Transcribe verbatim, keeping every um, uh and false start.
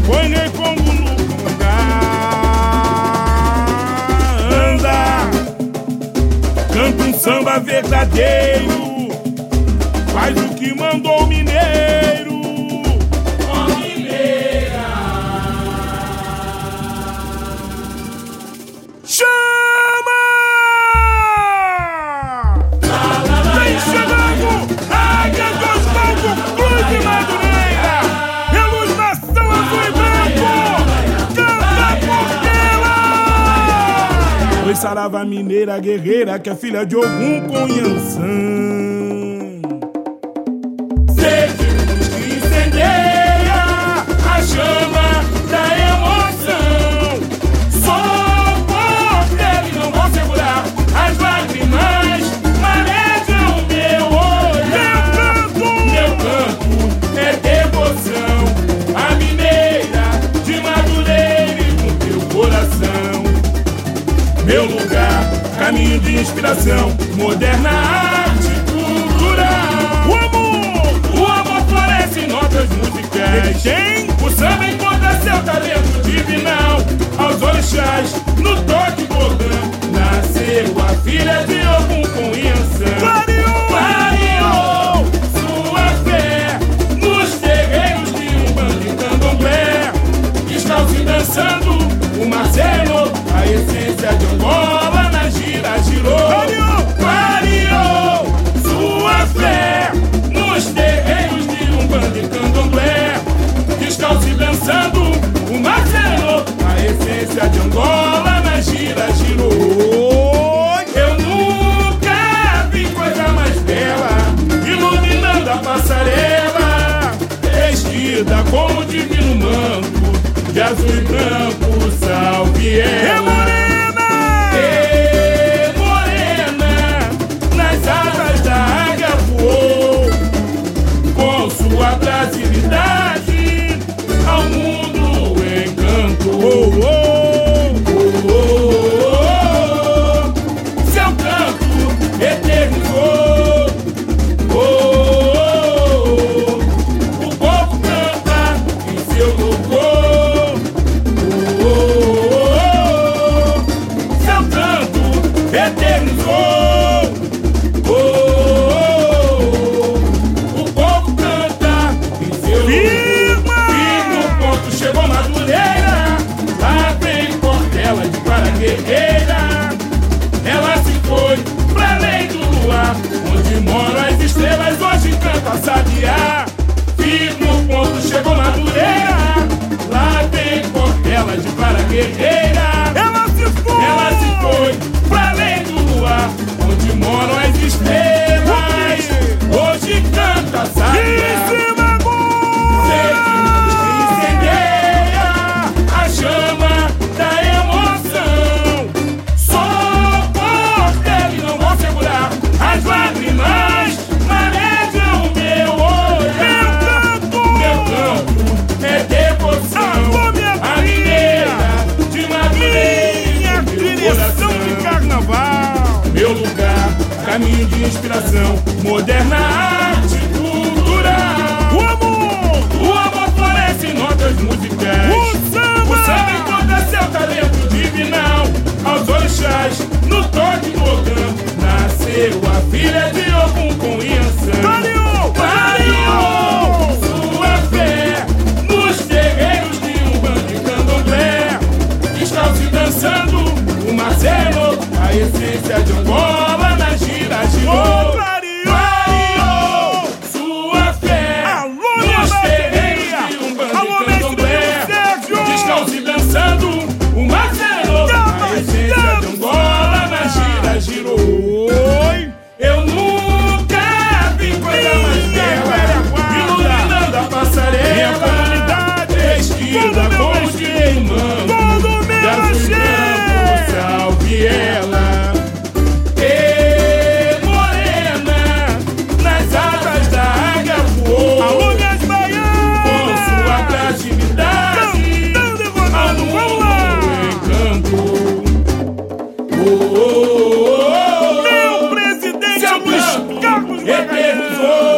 foi rei como nunca anda. Canta um samba verdadeiro, faz o que mandou o mineiro. Ó mineira, Chama! Vem chegando a Águia dos Palcos, Cruz de Madureira, iluminação azul e branco, canta Portela! Oi, Sarava mineira guerreira, que é filha de Ogum com Yansan. sede que incendeia a chama da emoção. Sou Portela e não vou segurar as lágrimas, marejam meu olhar. Meu canto é devoção à mineira de Madureira e no teu coração. Meu lugar, caminho de inspiração, moderna arte cultural. O amor, O amor floresce em notas musicais. tem O samba encontra seu talento divinal. Aos orixás, no toque bordão, nasceu a filha de Ogum com Yansan. clareou, Clareou sua fé nos terreiros de Umbanda e Candomblé. Estão se dançando o Marcelo, a essência de Angola na gira girou. clareou, Clareou sua fé nos terreiros de Umbanda e Candomblé. Estão se dançando o Marcelo, a essência de Angola na gira girou. oi, Eu nunca vi coisa mais bela, iluminando a passarela, vestida com o divino manto de azul e branco, salve é ela. morena, Ê, morena, nas asas da águia voou, com sua brasilidade ao mundo encantou. oh, oh. Oh, oh, oh, seu canto eternizou. Oh, oh, oh, o povo canta em seu louvor. Oh, oh, oh, seu canto eternizou. Oh, oh, oh, o povo canta em seu Firma! Firme o ponto, chegou Madureira. Lá vem Portela de para guerreira. Ela se foi pra além do luar, onde moram as estrelas, hoje canta a sabiá. Firme o ponto, chegou Madureira. Lá vem Portela de para guerreira. Ela se foi, Ela se foi pra além do luar, onde moram as estrelas, hoje canta a em sabiá. cima agora, Incendeia a chama da emoção. Sou Portela e não vou segurar as lágrimas, marejam meu olhar. Meu canto é devoção Alô, minha à mineira de Madureira minha e meu direção de coração. carnaval, Meu lugar, caminho de inspiração, moderna arte cultural. o amor, O amor floresce em notas musicais. o samba, O samba encontra seu talento divinal. Aos orixás, no toque bordão, nasceu a filha de Ogum com Yansan. clareou, Clareou sua fé nos terreiros de Umbanda e Candomblé. Estão se dançando o Marcelo, a essência de Angola na gira girou. clareou, Sua fé alô, minha nos terreiros bateria, de Umbanda alô, e mestre Candomblé. Sérgio, Estão se dançando o Marcelo, Chama, a essência chama. de Angola na gira girou. oi, Eu nunca vi coisa mais Minha bela, velha guarda. iluminando a minha passarela, comunidade, vestida todo meu com o axé, divino manto todo de meu azul e branco, axé, salve ela. Ê, morena, nas asas da águia voou, alô, minhas baianas, com sua brasilidade cantando e ao votando, vamos lá, mundo encantou. Oh, oh, oh, oh, meu presidente seu Luiz canto Carlos Magalhães, eternizou.